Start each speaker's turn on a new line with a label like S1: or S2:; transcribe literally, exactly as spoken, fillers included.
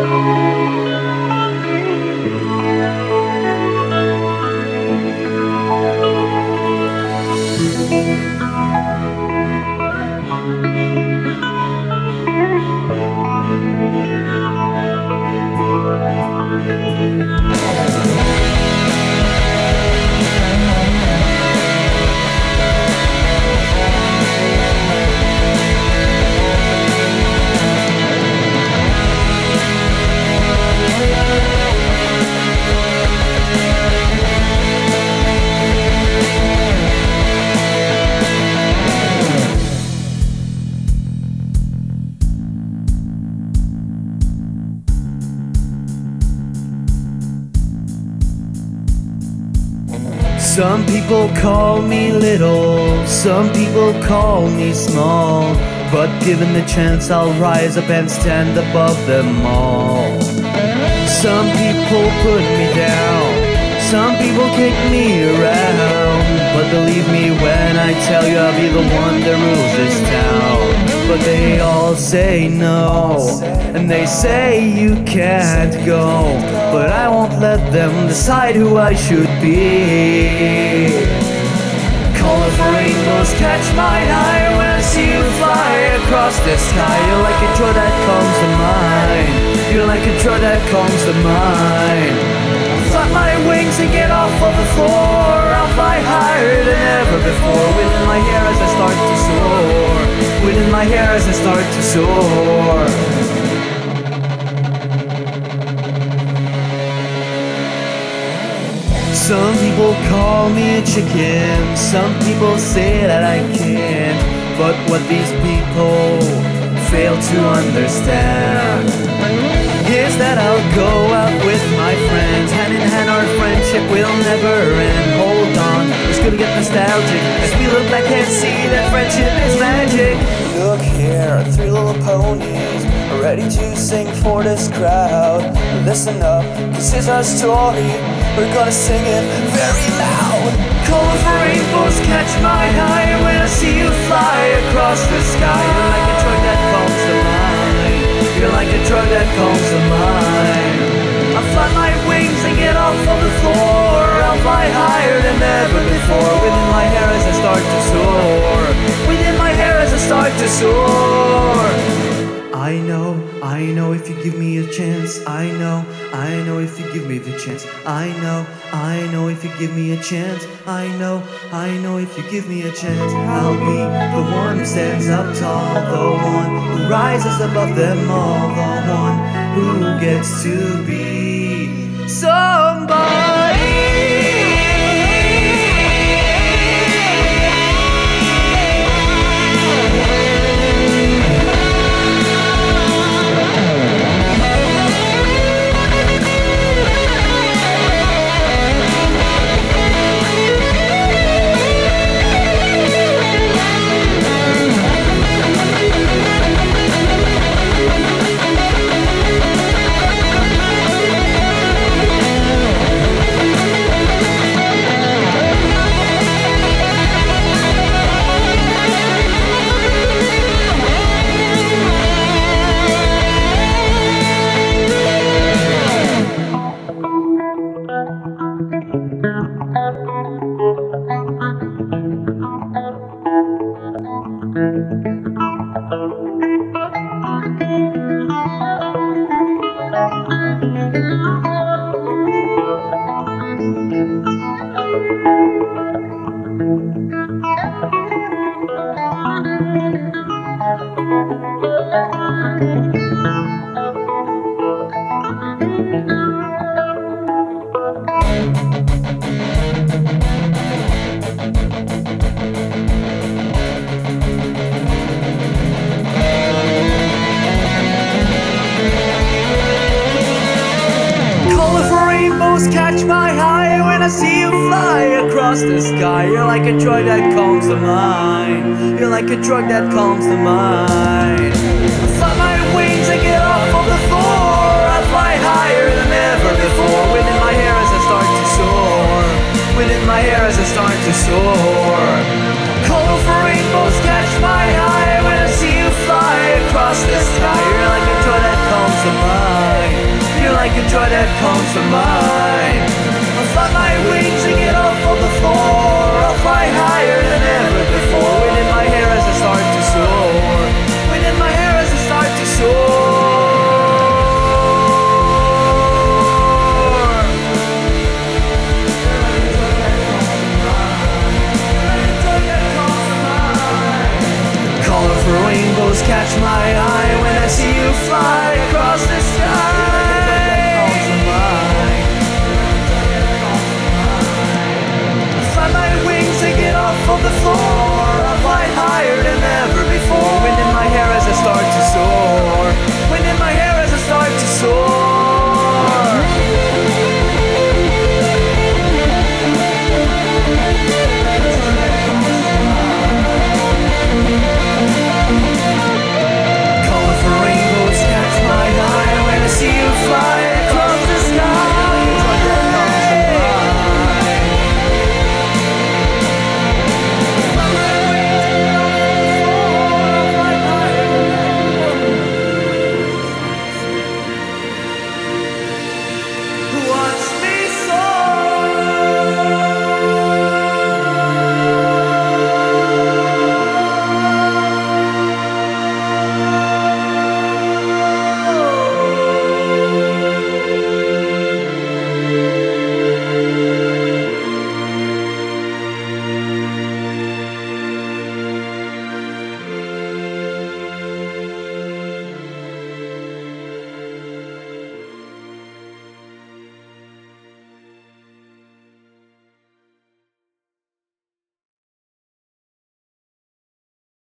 S1: Some people call me little, some people call me small, but given the chance I'll rise up and stand above them all. Some people put me down, some people kick me around, but believe me when I tell you I'll be the one that rules this town. But they all say no, and they say you can't go, but I won't let them decide who I should be. Colorful rainbows catch my eye when I see you fly across the sky. You're like a joy that comes to mind, you're like a joy that comes to mind. Flap my wings and get off of the floor, I'll fly higher than ever before. Within my hair as I start to soar, within my hair as I start to soar. Some people call me a chicken, some people say that I can't, but what these people fail to understand is that I'll go out with my friends, hand in hand our friendship will never end. Hold on, it's gonna get nostalgic as we look back and see that friendship is magic.
S2: Look here, three little ponies ready to sing for this crowd. Listen up, this is our story, we're gonna sing it very loud.
S1: Colorful rainbows catch my eye when I see you fly across the sky. You're like a drug that calms the mind, you're like a drug that calms the mind. I'll flap my wings and get off of the floor, I'll fly higher than ever before. Within my hair as I start to soar, within my hair as I start to soar. I know, I know if you give me a chance, I know, I know if you give me the chance, I know, I know if you give me a chance, I know, I know if you give me a chance, I'll be the one who stands up tall, the one who rises above them all, the one who gets to be somebody. Catch my eye when I see you fly across the sky. You're like a drug that calms the mind, you're like a drug that calms the mind. Flap my wings and get off of the floor, I fly higher than ever before. Within my hair as I start to soar, within my hair as I start to soar. Colorful rainbows catch my eye when I see you fly across the sky. You're like a drug that calms the mind, of mine.